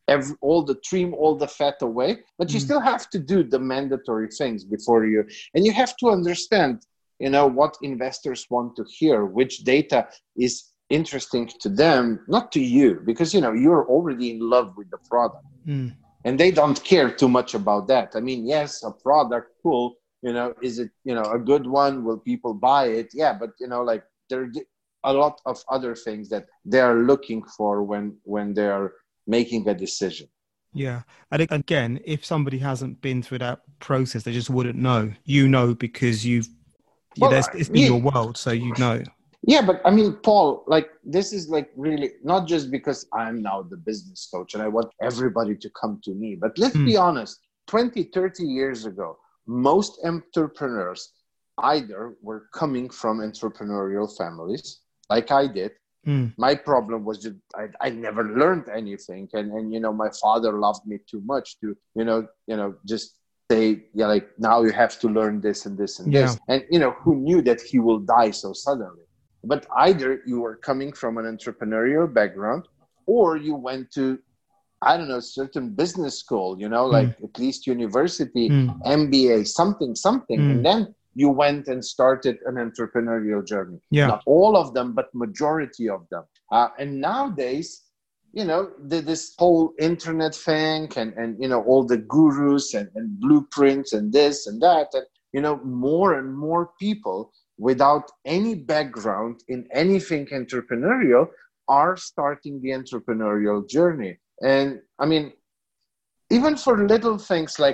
trim all the fat away, but you still have to do the mandatory things before you, and you have to understand, you know, what investors want to hear, which data is interesting to them, not to you, because, you know, you're already in love with the product and they don't care too much about that. I mean, yes, a product, cool, you know, is it, you know, a good one? Will people buy it? Yeah, but, you know, like, there are a lot of other things that they are looking for when they are making a decision. Yeah. And again, if somebody hasn't been through that process, they just wouldn't know. You know, because it's been your world, so you know. Yeah, but I mean, Paul, like, this is like really not just because I'm now the business coach and I want everybody to come to me, but let's be honest, 20, 30 years ago, most entrepreneurs either were coming from entrepreneurial families, like I did. My problem was just I never learned anything, and you know, my father loved me too much to you know just say, yeah, like, now you have to learn this and this and this, and you know, who knew that he will die so suddenly? But either you were coming from an entrepreneurial background, or you went to, I don't know, certain business school, you know, like at least university, MBA, something, and then you went and started an entrepreneurial journey. Not all of them, but majority of them. And nowadays, you know, this whole internet thing and you know, all the gurus and blueprints and this and that, and, you know, more and more people without any background in anything entrepreneurial are starting the entrepreneurial journey. And I mean, even for little things like,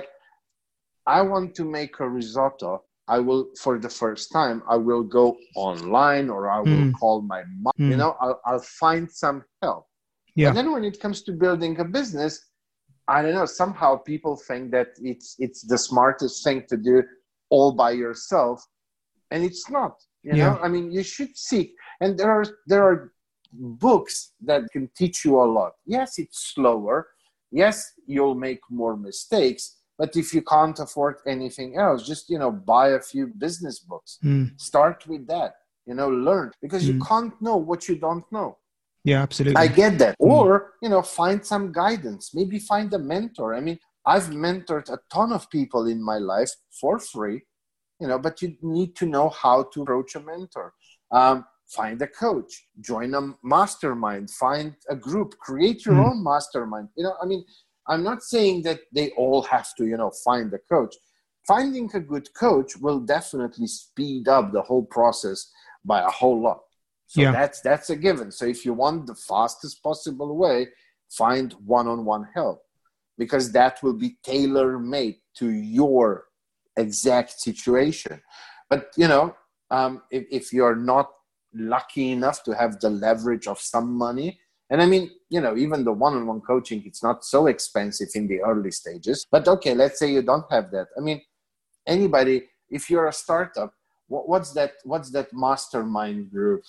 I want to make a risotto, I will, for the first time, I will go online, or I will call my mom, you know, I'll find some help. But then when it comes to building a business, I don't know, somehow people think that it's the smartest thing to do all by yourself. And it's not, you know, I mean, you should seek, and there are books that can teach you a lot. Yes, it's slower. Yes, you'll make more mistakes. But if you can't afford anything else, just, you know, buy a few business books. Start with that, you know, learn, because you can't know what you don't know. Yeah, absolutely. I get that. Or, you know, find some guidance, maybe find a mentor. I mean, I've mentored a ton of people in my life for free, you know, but you need to know how to approach a mentor. Find a coach, join a mastermind, find a group, create your own mastermind. You know, I mean, I'm not saying that they all have to, you know, find a coach. Finding a good coach will definitely speed up the whole process by a whole lot. So that's a given. So if you want the fastest possible way, find one-on-one help, because that will be tailor-made to your exact situation. But, you know, if you're not lucky enough to have the leverage of some money, and I mean, you know, even the one-on-one coaching, it's not so expensive in the early stages. But okay, let's say you don't have that. I mean, anybody, if you're a startup, what's that mastermind group?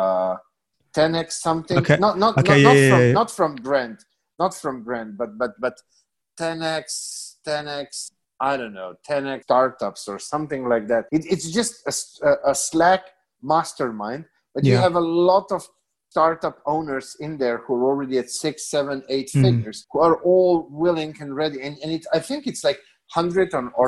10x something? Okay. Not from Brand, but 10x, I don't know, 10x startups or something like that. It's just a Slack mastermind, but you have a lot of startup owners in there who are already at 6, 7, 8 figures, who are all willing and ready. And I think it's like $100 or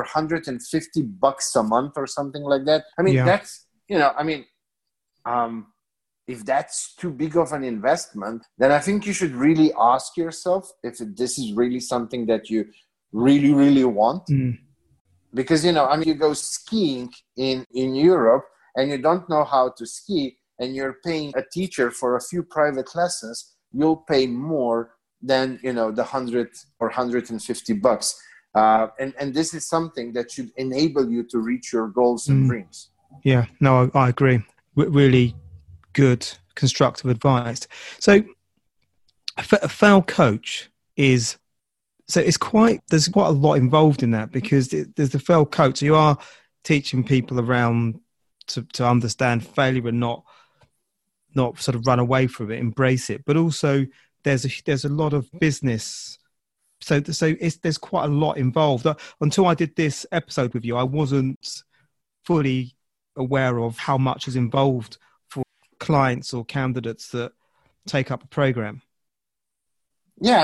$150 a month or something like that. I mean, that's, you know, I mean, if that's too big of an investment, then I think you should really ask yourself if this is really something that you really, really want. Because, you go skiing in Europe and you don't know how to ski and you're paying a teacher for a few private lessons, you'll pay more than, the $100 or $150. And this is something that should enable you to reach your goals and dreams. Yeah, no, I agree. Really good constructive advice. So a fail coach there's quite a lot involved in that, because there's the fail coach. So you are teaching people around to understand failure and not sort of run away from it, embrace it. But also there's a lot of business. So there's quite a lot involved. Until I did this episode with you, I wasn't fully aware of how much is involved for clients or candidates that take up a program. Yeah,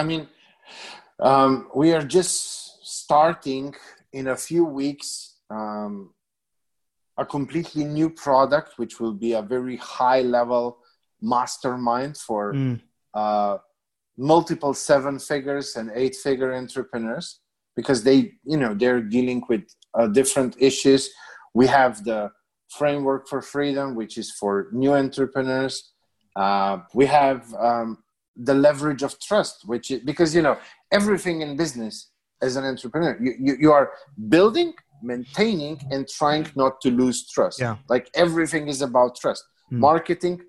we are just starting in a few weeks a completely new product, which will be a very high level mastermind for multiple 7 figures and 8 figure entrepreneurs, because they're dealing with different issues. We have the Framework for Freedom, which is for new entrepreneurs. We have the leverage of trust, which is because, everything in business as an entrepreneur, you are building, maintaining, and trying not to lose trust. Yeah. Like everything is about trust. Marketing,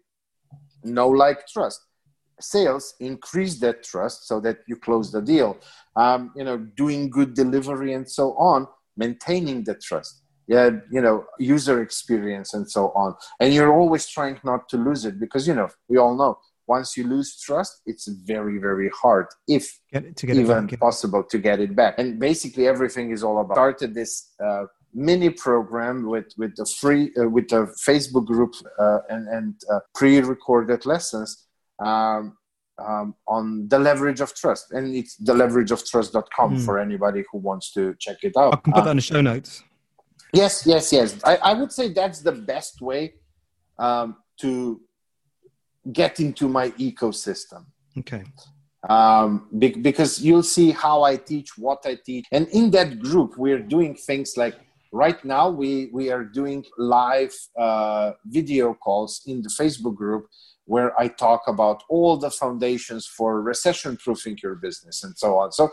trust. Sales, increase that trust so that you close the deal. Doing good delivery and so on, maintaining the trust. Yeah, user experience and so on. And you're always trying not to lose it, because, we all know once you lose trust, it's very, very hard, if even possible, to get it back. And basically everything is all about. Started this mini program with the free, with the Facebook group and pre-recorded lessons on the leverage of trust. And it's theleverageoftrust.com for anybody who wants to check it out. I can put that in the show notes. Yes. I would say that's the best way to get into my ecosystem. Okay. Because you'll see how I teach, what I teach. And in that group, we're doing things like, right now, we are doing live video calls in the Facebook group, where I talk about all the foundations for recession-proofing your business and so on. So,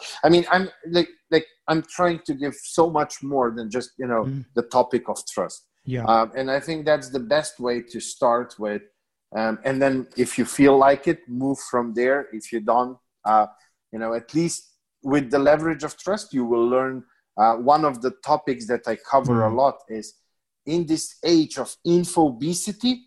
I'm trying to give so much more than just, the topic of trust. Yeah. And I think that's the best way to start with. And then if you feel like it, move from there. If you don't, at least with the leverage of trust, you will learn. One of the topics that I cover a lot is, in this age of infobesity,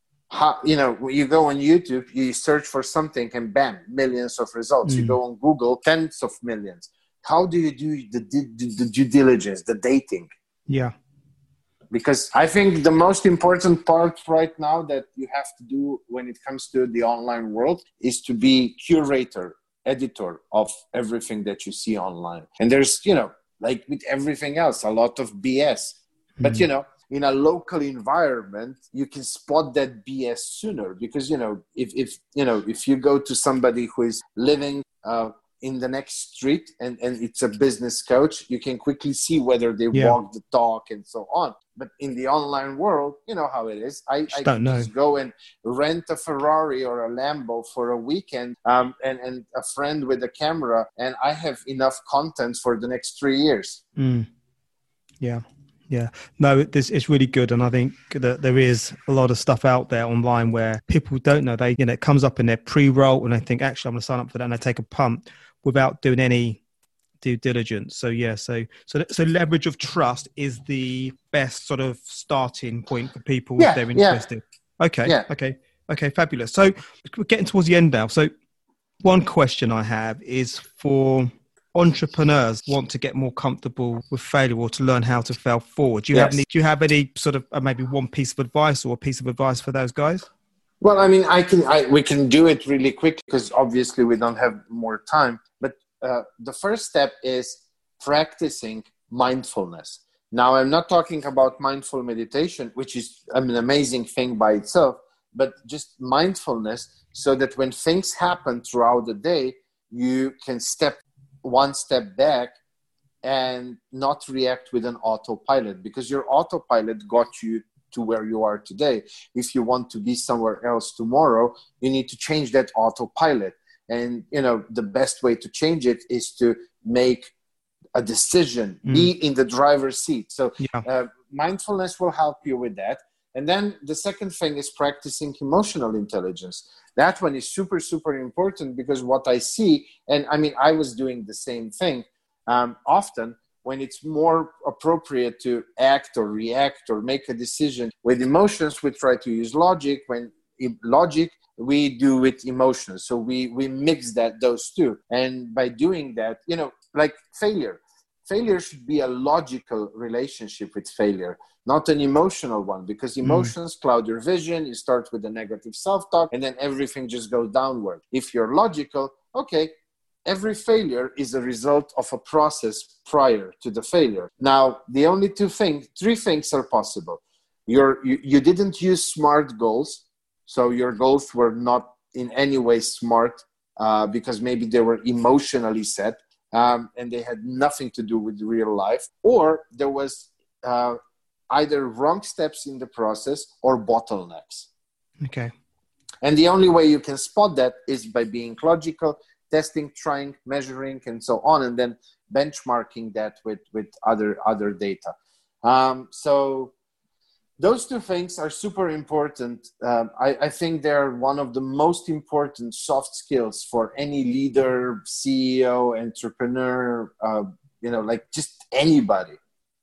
you go on YouTube, you search for something, and bam, millions of results. You go on Google, tens of millions. How do you do the due diligence, the dating? Yeah. Because I think the most important part right now that you have to do when it comes to the online world is to be curator, editor of everything that you see online. And there's, like with everything else, a lot of BS. But, in a local environment, you can spot that BS sooner, because, if you go to somebody who is living in the next street and it's a business coach, you can quickly see whether they walk the talk and so on. But in the online world, you know how it is. I just go and rent a Ferrari or a Lambo for a weekend and a friend with a camera, and I have enough content for the next 3 years. Yeah. No, it's really good. And I think that there is a lot of stuff out there online where people don't know. They, it comes up in their pre-roll and they think, actually, I'm going to sign up for that. And they take a punt without doing any due diligence. So, yeah. So leverage of trust is the best sort of starting point for people if they're interested. Yeah. Okay. Fabulous. So we're getting towards the end now. So one question I have is for entrepreneurs want to get more comfortable with failure or to learn how to fail forward. Do you have any sort of maybe one piece of advice or a piece of advice for those guys? Well, I mean, we can do it really quick because obviously we don't have more time. But the first step is practicing mindfulness. Now, I'm not talking about mindful meditation, which is an amazing thing by itself, but just mindfulness, so that when things happen throughout the day, you can step one step back and not react with an autopilot, because your autopilot got you to where you are today. If you want to be somewhere else tomorrow, you need to change that autopilot. And, the best way to change it is to make a decision, be in the driver's seat. So mindfulness will help you with that. And then the second thing is practicing emotional intelligence. That one is super, super important, because what I see, and I mean, I was doing the same thing, often when it's more appropriate to act or react or make a decision with emotions, we try to use logic. When logic, we do with emotions. So we mix those two. And by doing that, like failure should be a logical relationship with failure, not an emotional one, because emotions cloud your vision. You start with a negative self-talk, and then everything just goes downward. If you're logical, okay, every failure is a result of a process prior to the failure. Now, the only three things are possible. You didn't use SMART goals, so your goals were not in any way smart, because maybe they were emotionally set, and they had nothing to do with real life, or there was either wrong steps in the process or bottlenecks. Okay. And the only way you can spot that is by being logical, testing, trying, measuring, and so on, and then benchmarking that with other data. So those two things are super important. I think they're one of the most important soft skills for any leader, CEO, entrepreneur, like just anybody.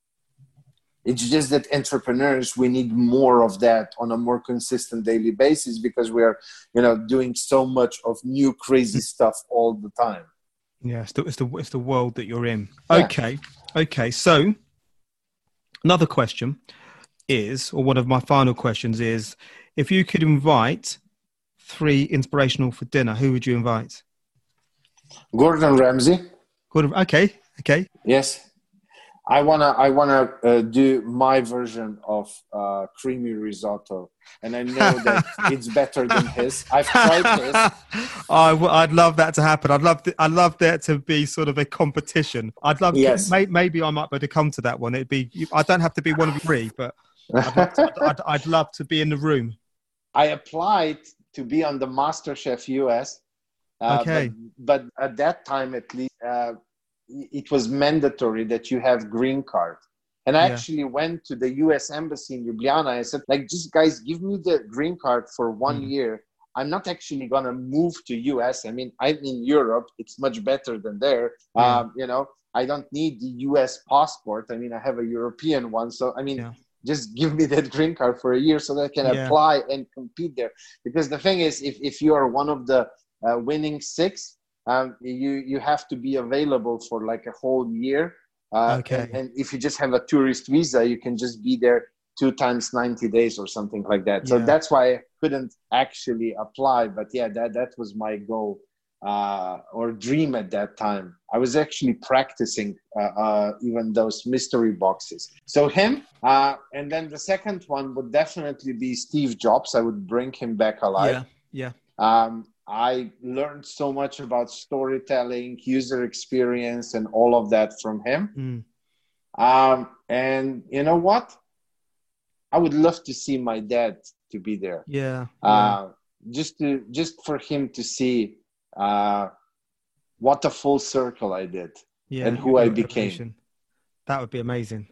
It's just that entrepreneurs, we need more of that on a more consistent daily basis, because we are, doing so much of new crazy stuff all the time. Yeah, it's the world that you're in. Yeah. Okay. So another question is, or one of my final questions is, if you could invite 3 inspirational for dinner, who would you invite? Gordon Ramsay. Okay. Yes. I wanna do my version of creamy risotto, and I know that it's better than his. I've tried his. I'd love that to happen. I'd love there to be sort of a competition. Yes. Maybe I might be able to come to that one. I don't have to be one of 3, but I'd love to be in the room. I applied to be on the MasterChef US, okay, but at that time, at least, it was mandatory that you have green card. And I actually went to the US Embassy in Ljubljana. I said, just guys, give me the green card for 1 year. I'm not actually going to move to US. I mean, I'm in Europe. It's much better than there. I don't need the US passport. I mean, I have a European one. So, just give me that green card for a year so that I can apply and compete there. Because the thing is, if you are one of the winning 6, you have to be available for like a whole year. And if you just have a tourist visa, you can just be there 2 times 90 days or something like that. So that's why I couldn't actually apply. But that was my goal or dream at that time. I was actually practicing even those mystery boxes. So him, and then the second one would definitely be Steve Jobs. I would bring him back alive. Yeah. I learned so much about storytelling, user experience, and all of that from him. And you know what? I would love to see my dad to be there. Just for him to see what a full circle I did and who I became. That would be amazing.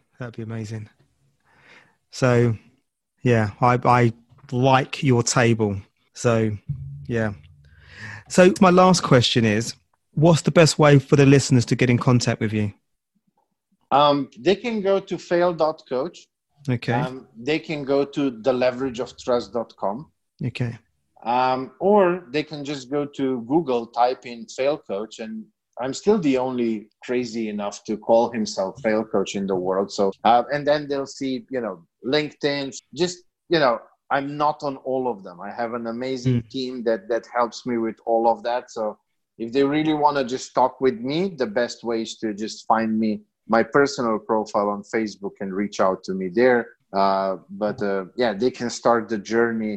So, I like your table. So, yeah. So my last question is, what's the best way for the listeners to get in contact with you? They can go to fail.coach. Okay. They can go to theleverageoftrust.com. Okay. Or they can just go to Google, type in Fail Coach, and I'm still the only crazy enough to call himself Fail Coach in the world. So, and then they'll see, LinkedIn, just, I'm not on all of them. I have an amazing team that helps me with all of that. So if they really want to just talk with me, the best way is to just find me, my personal profile on Facebook, and reach out to me there. But they can start the journey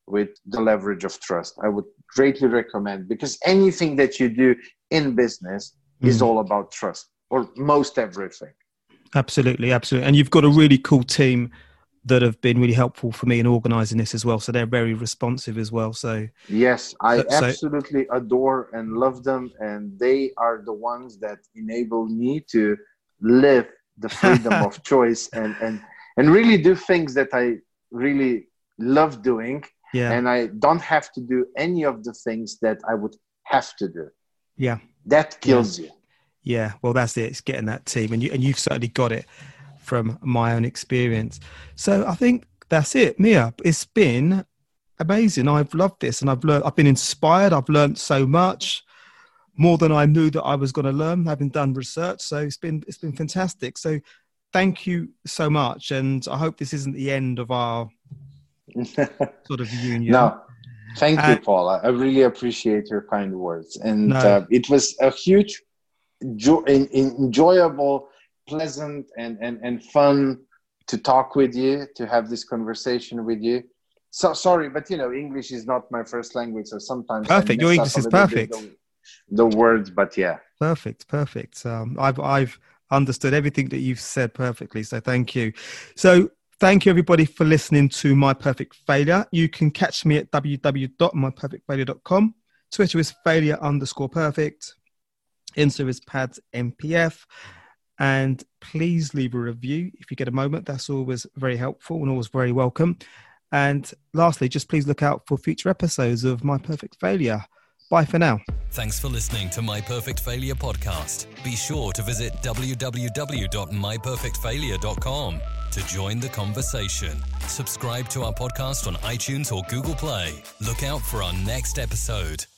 with the leverage of trust. I would greatly recommend, because anything that you do in business is all about trust, or most everything. Absolutely. And you've got a really cool team that have been really helpful for me in organizing this as well. So they're very responsive as well. So yes, I absolutely adore and love them. And they are the ones that enable me to live the freedom of choice and really do things that I really love doing. Yeah. And I don't have to do any of the things that I would have to do. Yeah. That kills you. Yeah. Well, that's it. It's getting that team, and you've certainly got it from my own experience. So I think that's it, Mia. It's been amazing. I've loved this, and I've been inspired. I've learned so much, more than I knew that I was going to learn, having done research. So it's been fantastic. So thank you so much. And I hope this isn't the end of our sort of union. No, thank you, Paul. I really appreciate your kind words. And it was a huge, enjoyable, pleasant and fun to talk with you, to have this conversation with you. So sorry, but English is not my first language, so sometimes perfect. Your English is perfect. The words, but yeah, perfect. I've understood everything that you've said perfectly. So thank you. So thank you everybody for listening to My Perfect Failure. You can catch me at www.myperfectfailure.com. Twitter is failure_perfect. Insta is padsmpf. And please leave a review if you get a moment. That's always very helpful and always very welcome. And lastly, just please look out for future episodes of My Perfect Failure. Bye for now. Thanks for listening to My Perfect Failure podcast. Be sure to visit www.myperfectfailure.com to join the conversation. Subscribe to our podcast on iTunes or Google Play. Look out for our next episode.